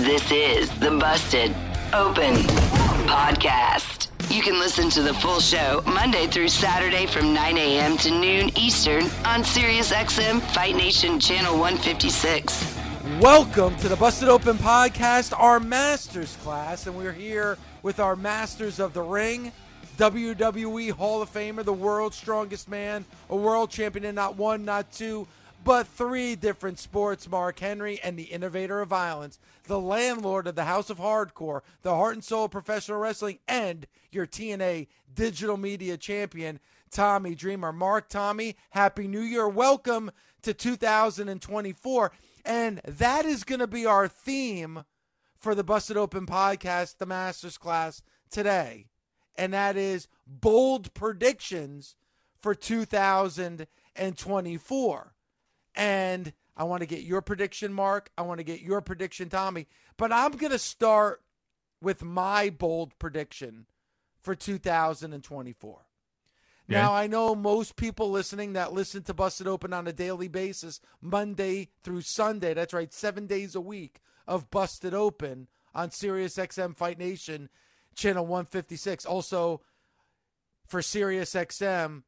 This is the Busted Open Podcast. You can listen to the full show Monday through Saturday from 9 a.m. to noon Eastern on SiriusXM Fight Nation Channel 156. Welcome to the Busted Open Podcast, our Masters class, and we're here with our Masters of the Ring, WWE Hall of Famer, the world's strongest man, a world champion in not one, not two, but three different sports, Mark Henry, and the innovator of violence, the landlord of the House of Hardcore, the heart and soul of professional wrestling, and your TNA digital media champion, Tommy Dreamer. Mark, Tommy, Happy New Year. Welcome to 2024. And that is going to be our theme for the Busted Open Podcast, the Masters class today. And that is bold predictions for 2024. And I want to get your prediction, Mark. I want to get your prediction, Tommy. But I'm going to start with my bold prediction for 2024. Yeah. Now, I know most people listening that listen to Busted Open on a daily basis, Monday through Sunday, that's right, 7 days a week of Busted Open on SiriusXM Fight Nation, Channel 156. Also, for SiriusXM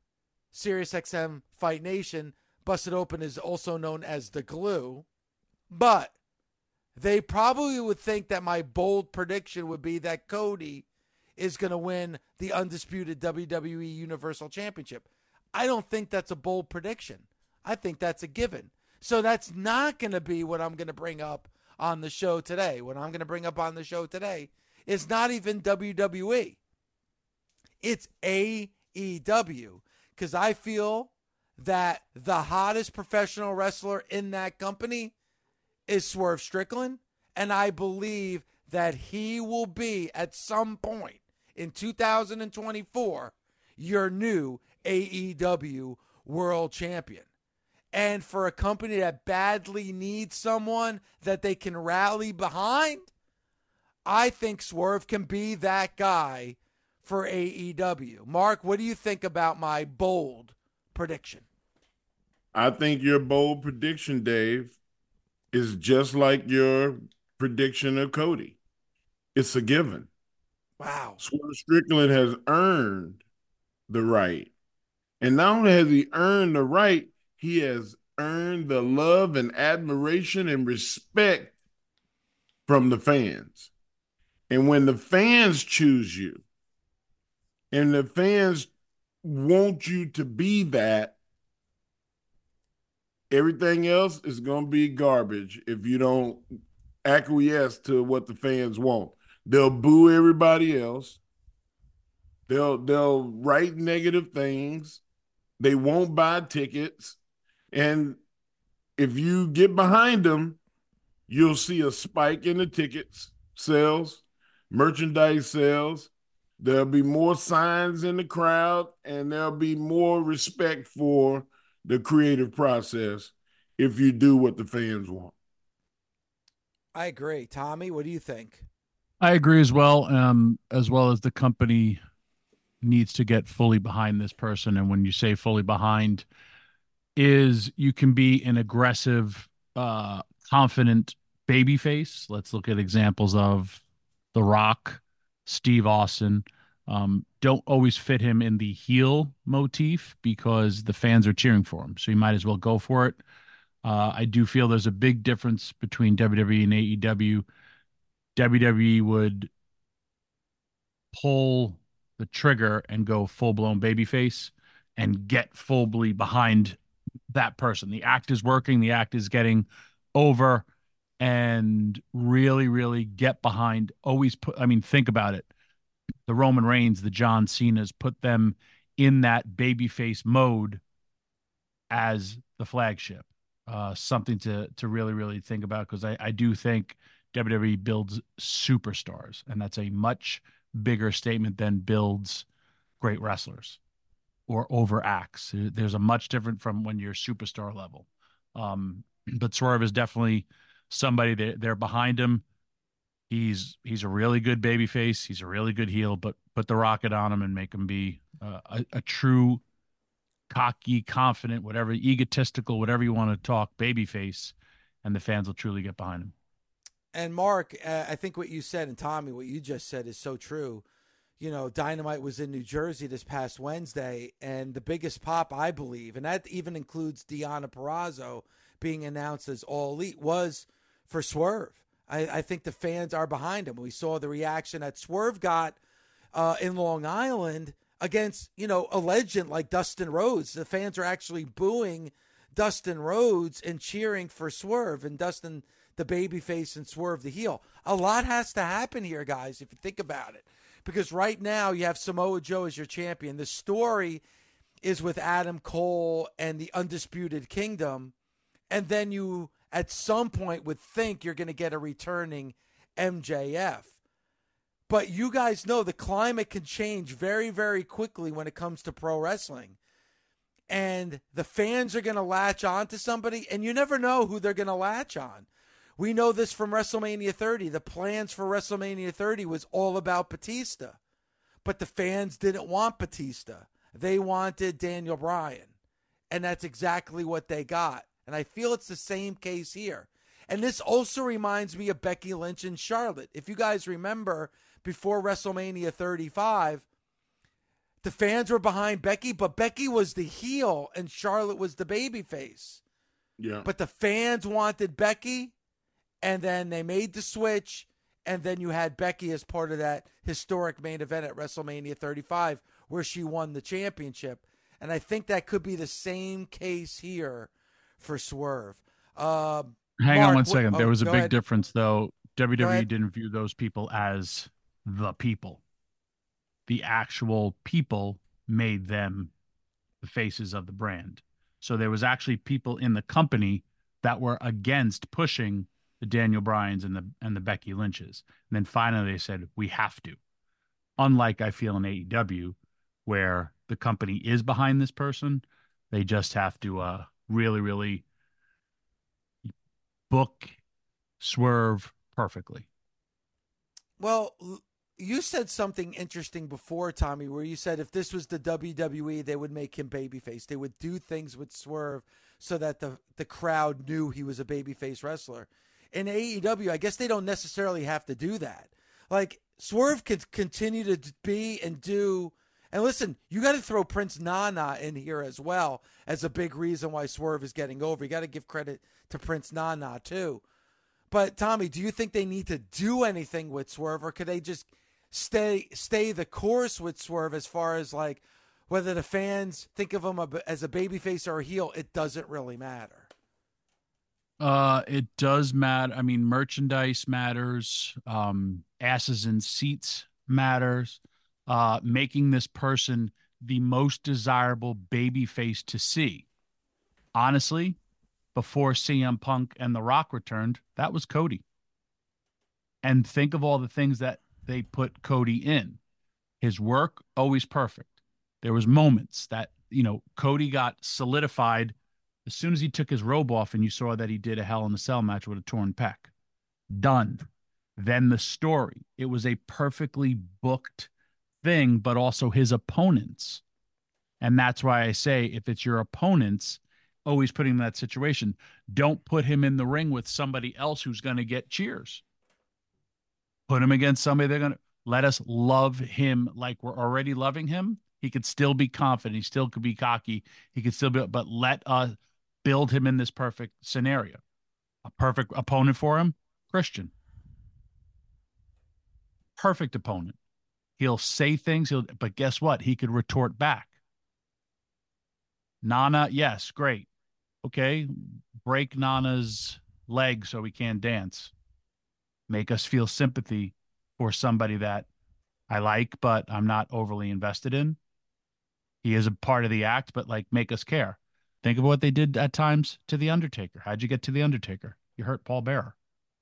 Fight Nation, Busted Open is also known as The Glue. But they probably would think that my bold prediction would be that Cody is going to win the undisputed WWE Universal Championship. I don't think that's a bold prediction. I think that's a given. So that's not going to be what I'm going to bring up on the show today. What I'm going to bring up on the show today is not even WWE. It's AEW, because I feel that the hottest professional wrestler in that company is Swerve Strickland, and I believe that he will be, at some point in 2024, your new AEW World Champion. And for a company that badly needs someone that they can rally behind, I think Swerve can be that guy for AEW. Mark, what do you think about my bold prediction? I think your bold prediction, Dave, is just like your prediction of Cody. It's a given. Wow. Swerve Strickland has earned the right. And not only has he earned the right, he has earned the love and admiration and respect from the fans. And when the fans choose you and the fans want you to be that, everything else is going to be garbage if you don't acquiesce to what the fans want. They'll boo everybody else. They'll write negative things. They won't buy tickets. And if you get behind them, you'll see a spike in the tickets sales, merchandise sales. There'll be more signs in the crowd, and there'll be more respect for the creative process if you do what the fans want. I agree. Tommy, what do you think? I agree as well as the company needs to get fully behind this person. And when you say fully behind, is you can be an aggressive, confident babyface. Let's look at examples of The Rock, Steve Austin. Don't always fit him in the heel motif because the fans are cheering for him. So you might as well go for it. I do feel there's a big difference between WWE and AEW. WWE would pull the trigger and go full-blown babyface and get fully behind that person. The act is working. The act is getting over, and really, really get behind. Think about it. The Roman Reigns, the John Cena's, put them in that babyface mode as the flagship. Something to really, really think about, because I do think WWE builds superstars, and that's a much bigger statement than builds great wrestlers or overacts. There's a much different from when you're superstar level. But Swerve is definitely somebody that they're behind him. He's a really good babyface. He's a really good heel, but put the rocket on him and make him be a true cocky, confident, whatever, egotistical, whatever you want to talk, babyface, and the fans will truly get behind him. And Mark, I think what you said, and Tommy, what you just said is so true. You know, Dynamite was in New Jersey this past Wednesday, and the biggest pop, I believe, and that even includes Deonna Purrazzo being announced as All Elite, was for Swerve. I think the fans are behind him. We saw the reaction that Swerve got in Long Island against, you know, a legend like Dustin Rhodes. The fans are actually booing Dustin Rhodes and cheering for Swerve, and Dustin the babyface and Swerve the heel. A lot has to happen here, guys, if you think about it. Because right now you have Samoa Joe as your champion. The story is with Adam Cole and the Undisputed Kingdom. And then you, at some point, would think you're going to get a returning MJF. But you guys know the climate can change very, very quickly when it comes to pro wrestling. And the fans are going to latch on to somebody, and you never know who they're going to latch on. We know this from WrestleMania 30. The plans for WrestleMania 30 was all about Batista. But the fans didn't want Batista. They wanted Daniel Bryan. And that's exactly what they got. And I feel it's the same case here. And this also reminds me of Becky Lynch and Charlotte. If you guys remember, before WrestleMania 35, the fans were behind Becky, but Becky was the heel and Charlotte was the babyface. Yeah. But the fans wanted Becky, and then they made the switch, and then you had Becky as part of that historic main event at WrestleMania 35 where she won the championship. And I think that could be the same case here for Swerve. Hang Mark, on one second. There was a go big ahead. difference, though. WWE ahead. didn't view those people as the people. The actual people made them the faces of the brand. So there was actually people in the company that were against pushing the Daniel Bryans and the Becky Lynches. And then finally they said, we have to. Unlike I feel in AEW, where the company is behind this person, they just have to really, really book Swerve perfectly. Well, you said something interesting before, Tommy, where you said if this was the WWE, they would make him babyface. They would do things with Swerve so that the crowd knew he was a babyface wrestler. In AEW, I guess they don't necessarily have to do that. Like, Swerve could continue to be and do. And listen, you got to throw Prince Nana in here as well as a big reason why Swerve is getting over. You got to give credit to Prince Nana too. But Tommy, do you think they need to do anything with Swerve, or could they just stay the course with Swerve as far as like whether the fans think of him as a babyface or a heel? It doesn't really matter. It does matter. I mean, merchandise matters. Asses in seats matters. Making this person the most desirable babyface to see. Honestly, before CM Punk and The Rock returned, that was Cody. And think of all the things that they put Cody in. His work, always perfect. There was moments that, you know, Cody got solidified as soon as he took his robe off and you saw that he did a Hell in a Cell match with a torn pec. Done. Then the story. It was a perfectly booked thing, but also his opponents. And that's why I say if it's your opponents, always putting him in that situation, don't put him in the ring with somebody else who's going to get cheers. Put him against somebody they're going to let us love him like we're already loving him. He could still be confident. He still could be cocky. He could still be, but let us build him in this perfect scenario. A perfect opponent for him, Christian. Perfect opponent. He'll say things, but guess what? He could retort back. Nana, yes, great. Okay, break Nana's leg so he can't dance. Make us feel sympathy for somebody that I like, but I'm not overly invested in. He is a part of the act, but like make us care. Think of what they did at times to The Undertaker. How'd you get to The Undertaker? You hurt Paul Bearer.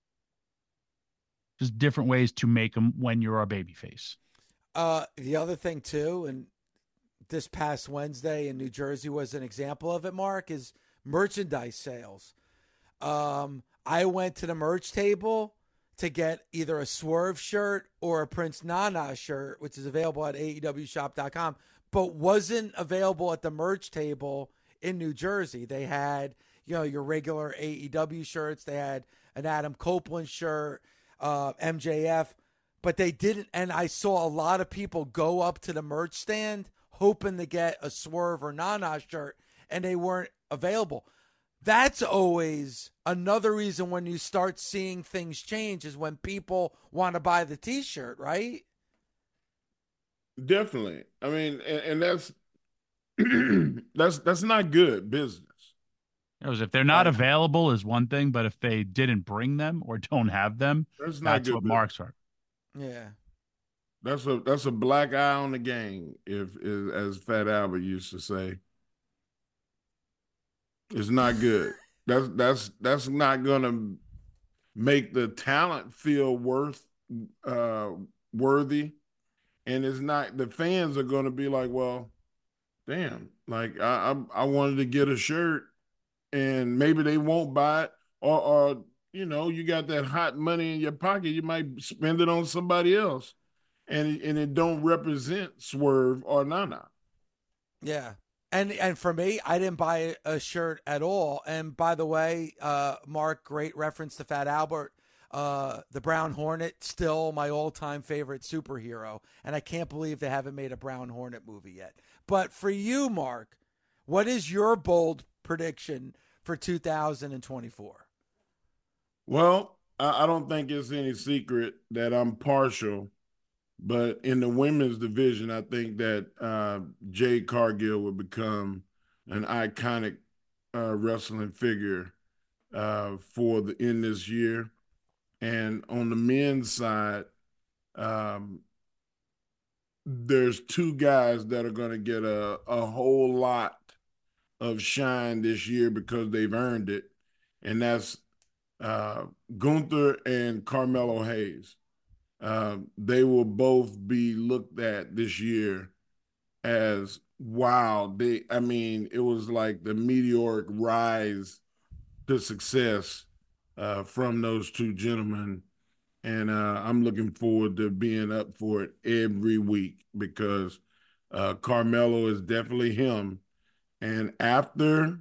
Just different ways to make him when you're a babyface. The other thing too, and this past Wednesday in New Jersey was an example of it, Mark, is merchandise sales. I went to the merch table to get either a Swerve shirt or a Prince Nana shirt, which is available at AEWshop.com, but wasn't available at the merch table in New Jersey. They had, you know, your regular AEW shirts. They had an Adam Copeland shirt, MJF, but they didn't. And I saw a lot of people go up to the merch stand hoping to get a Swerve or Nana shirt, and they weren't available. That's always another reason when you start seeing things change is when people want to buy the T-shirt, right? Definitely. I mean, and that's that's not good business. If they're not available is one thing, but if they didn't bring them or don't have them, that's not good what business. marks are. Yeah. That's a black eye on the game, if as Fat Albert used to say. It's not good. That's not gonna make the talent feel worthy. And it's not, the fans are gonna be like, well, damn, like I wanted to get a shirt and maybe they won't buy it, or you know, you got that hot money in your pocket, you might spend it on somebody else. And it don't represent Swerve or Nana. Yeah. And for me, I didn't buy a shirt at all. And by the way, Mark, great reference to Fat Albert. The Brown Hornet, still my all-time favorite superhero. And I can't believe they haven't made a Brown Hornet movie yet. But for you, Mark, what is your bold prediction for 2024? Well, I don't think it's any secret that I'm partial. But in the women's division, I think that Jade Cargill will become an iconic wrestling figure in this year. And on the men's side, there's two guys that are going to get a whole lot of shine this year because they've earned it, and that's Gunther and Carmelo Hayes. They will both be looked at this year as, wow, it was like the meteoric rise to success from those two gentlemen. And I'm looking forward to being up for it every week because Carmelo is definitely him. And after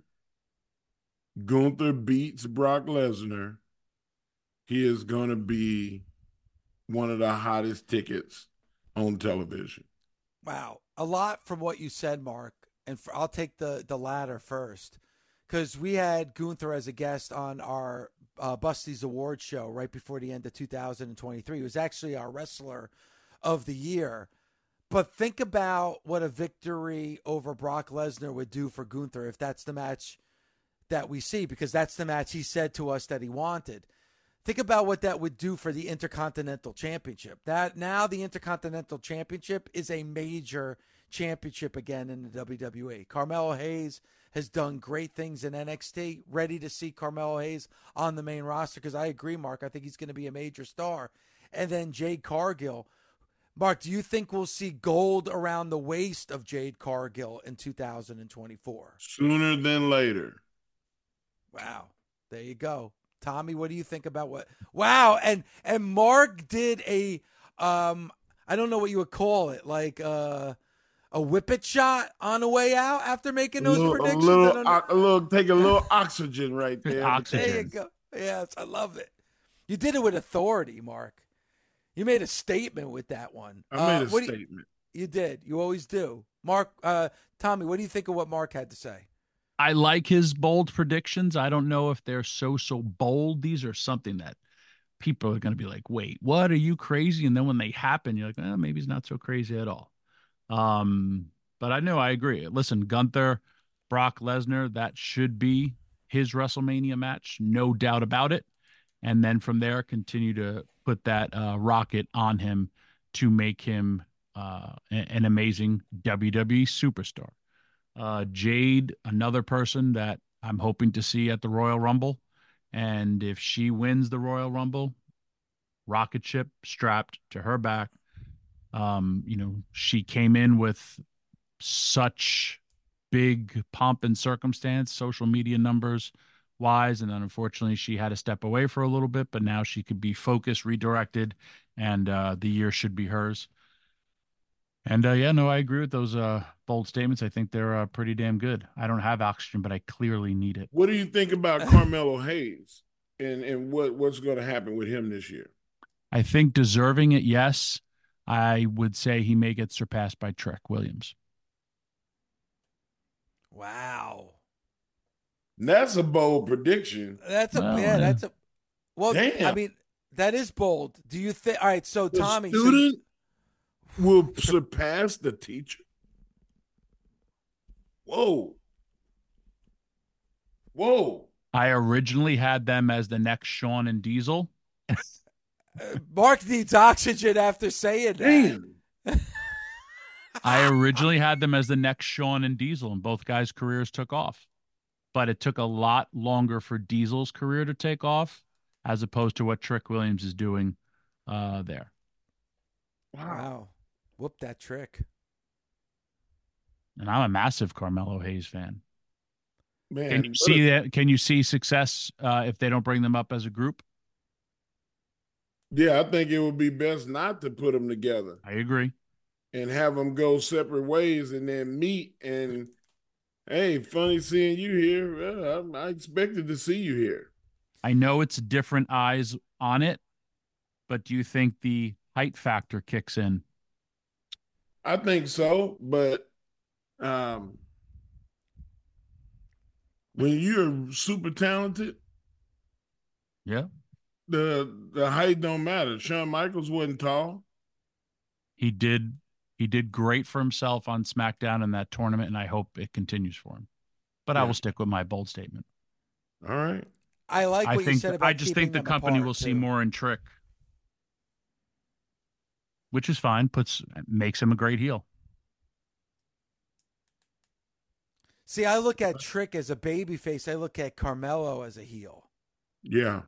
Gunther beats Brock Lesnar, he is going to be one of the hottest tickets on television. Wow. A lot from what you said, Mark. And I'll take the latter first. Because we had Gunther as a guest on our Busty's Awards show right before the end of 2023. He was actually our wrestler of the year. But think about what a victory over Brock Lesnar would do for Gunther if that's the match that we see, because that's the match he said to us that he wanted. Think about what that would do for the Intercontinental Championship. That now the Intercontinental Championship is a major championship again in the WWE. Carmelo Hayes has done great things in NXT. Ready to see Carmelo Hayes on the main roster because I agree, Mark. I think he's going to be a major star. And then Jade Cargill. Mark, do you think we'll see gold around the waist of Jade Cargill in 2024? Sooner than later. Wow. There you go. Tommy, what do you think about what? Wow. And Mark did a, I don't know what you would call it, like a whippet shot on the way out after making those predictions. Take a little oxygen right there. Oxygen. There you go. Yes, I love it. You did it with authority, Mark. You made a statement with that one. I made a statement. You did. You always do. Mark, Tommy, what do you think of what Mark had to say? I like his bold predictions. I don't know if they're so bold. These are something that people are going to be like, wait, what? Are you crazy? And then when they happen, you're like, maybe he's not so crazy at all. But I know I agree. Listen, Gunther, Brock Lesnar, that should be his WrestleMania match. No doubt about it. And then from there, continue to put that rocket on him to make him an amazing WWE superstar. Jade, another person that I'm hoping to see at the Royal Rumble. And if she wins the Royal Rumble, rocket ship strapped to her back. She came in with such big pomp and circumstance, social media numbers wise. And then unfortunately she had to step away for a little bit, but now she could be focused, redirected, and the year should be hers. And I agree with those bold statements. I think they're pretty damn good. I don't have oxygen, but I clearly need it. What do you think about Carmelo Hayes? and what's going to happen with him this year? I think deserving it, yes. I would say he may get surpassed by Trick Williams. Wow. That's a bold prediction. That's a well, Damn. I mean, that is bold. Do you think all right, so The Tommy, student will surpass the teacher. Whoa. I originally had them as the next Sean and Diesel. Mark needs oxygen after saying that. Damn. I originally had them as the next Sean and Diesel, and both guys' careers took off. But it took a lot longer for Diesel's career to take off as opposed to what Trick Williams is doing there. Wow. Whoop that trick. And I'm a massive Carmelo Hayes fan. Man, Can you see that? Can you see success if they don't bring them up as a group? Yeah, I think it would be best not to put them together. I agree. And have them go separate ways and then meet. And hey, funny seeing you here. Well, I expected to see you here. I know it's different eyes on it, but do you think the height factor kicks in? I think so, but when you're super talented, Yeah. the height don't matter. Shawn Michaels wasn't tall. He did great for himself on SmackDown in that tournament, and I hope it continues for him. But I will stick with my bold statement. All right. I like what you said about I just think the company will see more in Trick, which is fine. Makes him a great heel. See, I look at Trick as a babyface. I look at Carmelo as a heel. Yeah.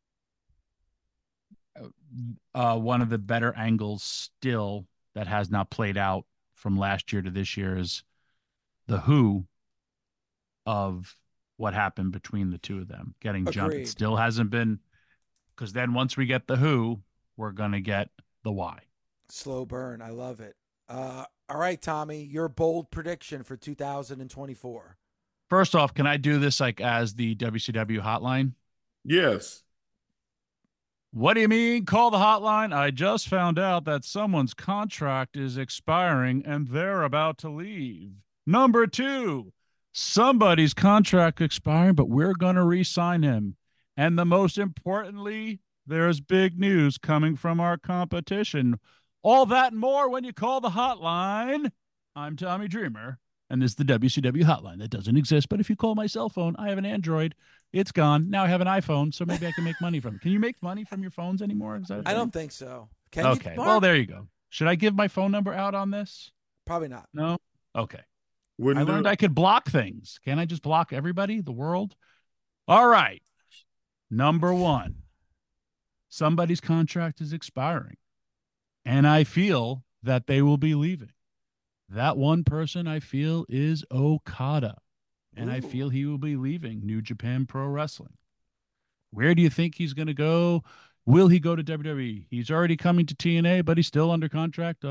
One of the better angles still that has not played out from last year to this year is the who of what happened between the two of them getting jumped. It still hasn't been, because then once we get the who, we're going to get the why. Slow burn. I love it. All right, Tommy, your bold prediction for 2024. First off, can I do this like as the WCW hotline? Yes. What do you mean? Call the hotline. I just found out that someone's contract is expiring and they're about to leave. Number 2, somebody's contract expiring, but we're going to re-sign him. And the most importantly, there's big news coming from our competition. All that and more when you call the hotline. I'm Tommy Dreamer, and this is the WCW hotline that doesn't exist. But if you call my cell phone, I have an Android. It's gone. Now I have an iPhone, so maybe I can make money from it. Can you make money from your phones anymore? I don't think so. Can okay. You, well, there you go. Should I give my phone number out on this? Probably not. No? Okay. I learned I could block things. Can't I just block everybody, the world? All right. Number 1. Somebody's contract is expiring, and I feel that they will be leaving. That one person I feel is Okada. And I feel he will be leaving New Japan Pro Wrestling. Where do you think he's going to go? Will he go to WWE? He's already coming to TNA, but he's still under contract.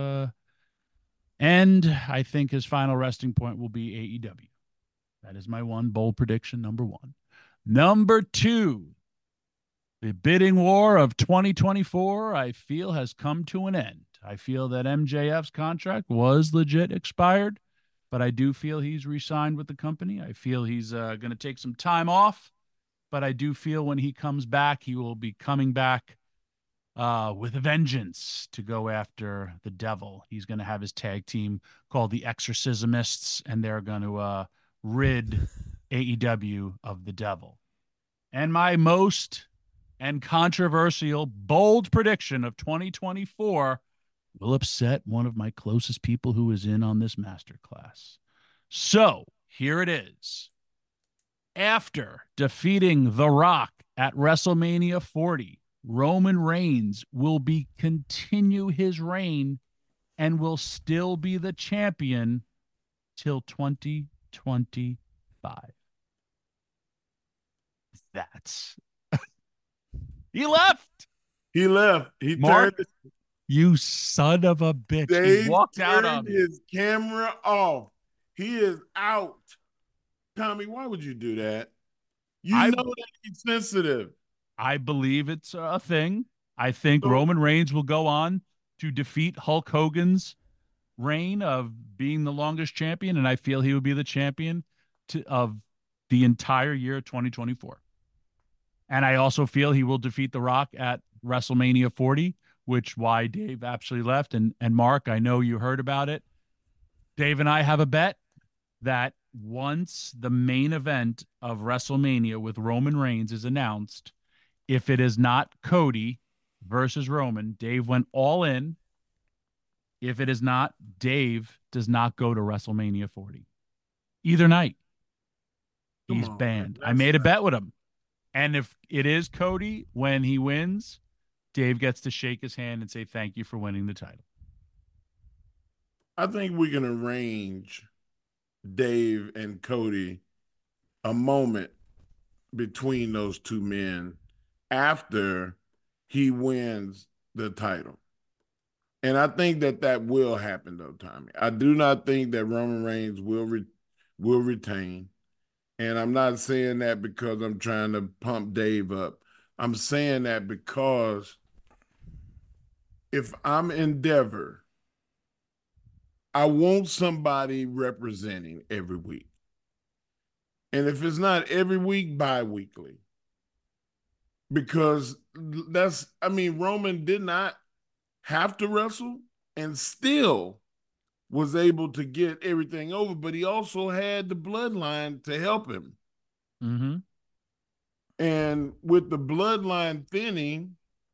And I think his final resting point will be AEW. That is my one bold prediction, number 1. Number 2, the bidding war of 2024, I feel, has come to an end. I feel that MJF's contract was legit expired, but I do feel he's re-signed with the company. I feel he's going to take some time off, but I do feel when he comes back, he will be coming back with a vengeance to go after the devil. He's going to have his tag team called the Exorcismists, and they're going to rid AEW of the devil. And my most and controversial bold prediction of 2024 will upset one of my closest people who is in on this masterclass. So here it is. After defeating The Rock at WrestleMania 40, Roman Reigns will continue his reign and will still be the champion till 2025. That's he left. He left. He Mark, turned. You son of a bitch. Dave He walked out on me. his camera off. He is out. Tommy, why would you do that? You know that he's sensitive. I believe it's a thing. I think So, Roman Reigns will go on to defeat Hulk Hogan's reign of being the longest champion, and I feel he would be the champion of the entire year 2024. And I also feel he will defeat The Rock at WrestleMania 40, which why Dave actually left. And Mark, I know you heard about it. Dave and I have a bet that once the main event of WrestleMania with Roman Reigns is announced, if it is not Cody versus Roman, Dave went all in. If it is not, Dave does not go to WrestleMania 40. Either night. come He's on, banned. man. I made a bet with him. And if it is Cody, when he wins, Dave gets to shake his hand and say thank you for winning the title. I think we can arrange Dave and Cody a moment between those two men after he wins the title. And I think that will happen, though, Tommy. I do not think that Roman Reigns will retain. And I'm not saying that because I'm trying to pump Dave up. I'm saying that because if I'm Endeavor, I want somebody representing every week. And if it's not every week, bi-weekly. Because Roman did not have to wrestle and still was able to get everything over, but he also had the bloodline to help him. Mm-hmm. And with the bloodline thinning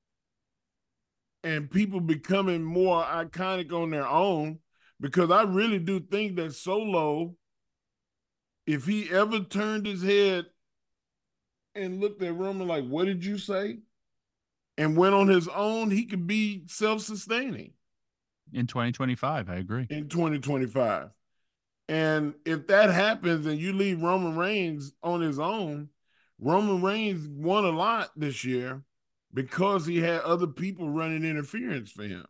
and people becoming more iconic on their own, because I really do think that Solo, if he ever turned his head and looked at Roman like, what did you say? And went on his own, he could be self-sustaining. In 2025, I agree. In 2025. And if that happens and you leave Roman Reigns on his own, Roman Reigns won a lot this year because he had other people running interference for him.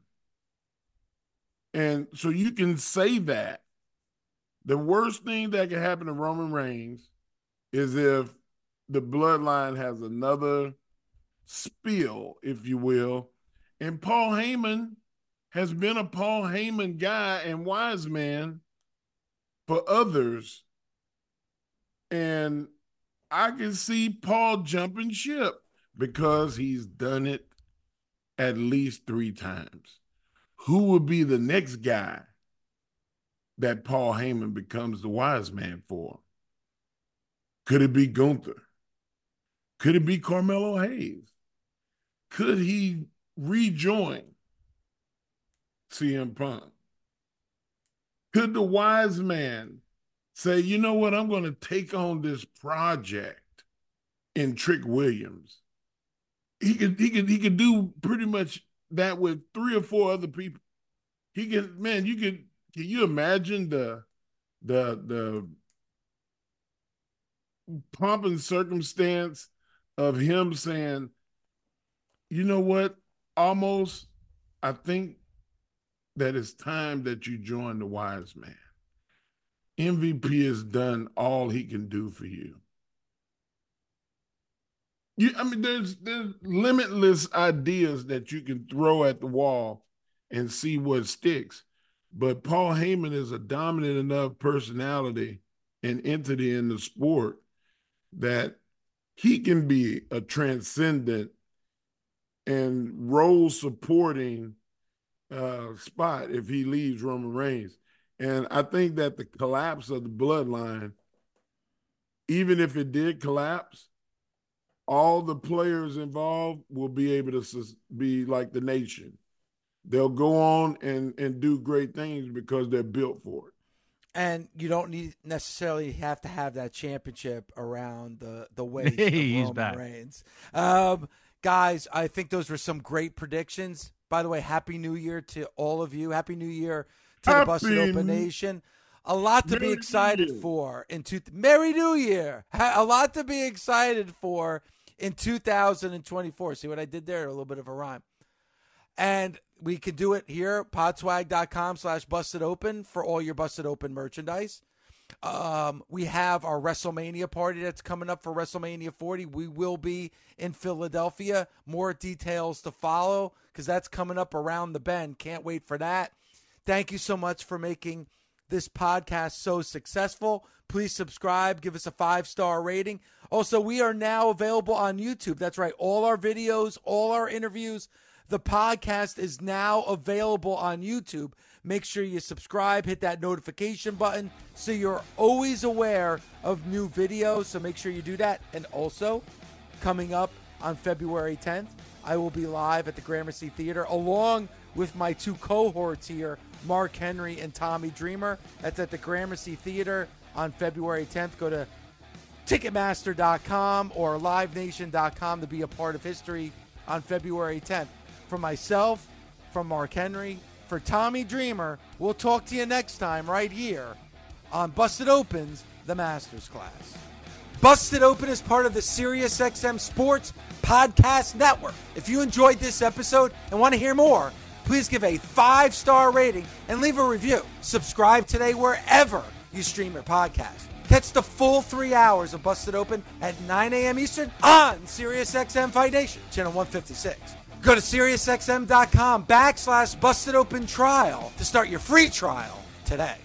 And so you can say that. The worst thing that can happen to Roman Reigns is if the bloodline has another spill, if you will. And Paul Heyman has been a Paul Heyman guy and wise man for others. And I can see Paul jumping ship because he's done it at least 3 times. Who would be the next guy that Paul Heyman becomes the wise man for? Could it be Gunther? Could it be Carmelo Hayes? Could he rejoin CM Punk? Could the wise man say, you know what, I'm going to take on this project in Trick Williams? He could do pretty much that with 3 or 4 other people. He can, man, can you imagine the pomp and circumstance of him saying, you know what, almost, I think that it's time that you join the wise man. MVP has done all he can do for you. There's limitless ideas that you can throw at the wall and see what sticks. But Paul Heyman is a dominant enough personality and entity in the sport that he can be a transcendent and role supporting spot if he leaves Roman Reigns. And I think that the collapse of the bloodline, even if it did collapse, all the players involved will be able to be like the nation. They'll go on and do great things because they're built for it. And you don't necessarily have to have that championship around the waist He's of Roman back. Reigns. Guys, I think those were some great predictions. By the way, Happy New Year to all of you. Happy New Year to the Busted Open Nation. A lot to be excited for Merry New Year. A lot to be excited for in 2024. See what I did there? A little bit of a rhyme. And we can do it here, podswag.com/bustedopen for all your Busted Open merchandise. We have our WrestleMania party that's coming up for WrestleMania 40. We will be in Philadelphia. More details to follow because that's coming up around the bend. Can't wait for that. Thank you so much for making this podcast so successful. Please subscribe. Give us a 5-star rating. Also, we are now available on YouTube. That's right. All our videos, all our interviews, the podcast is now available on YouTube. Make sure you subscribe, hit that notification button so you're always aware of new videos. So make sure you do that. And also, coming up on February 10th, I will be live at the Gramercy Theater along with my 2 cohorts here, Mark Henry and Tommy Dreamer. That's at the Gramercy Theater on February 10th. Go to Ticketmaster.com or LiveNation.com to be a part of history on February 10th. For myself, from Mark Henry, for Tommy Dreamer, we'll talk to you next time right here on Busted Open's The Masters Class. Busted Open is part of the SiriusXM Sports Podcast Network. If you enjoyed this episode and want to hear more, please give a 5-star rating and leave a review. Subscribe today wherever you stream your podcast. Catch the full 3 hours of Busted Open at 9 a.m. Eastern on SiriusXM Fight Nation, channel 156. Go to SiriusXM.com/Busted Open Trial to start your free trial today.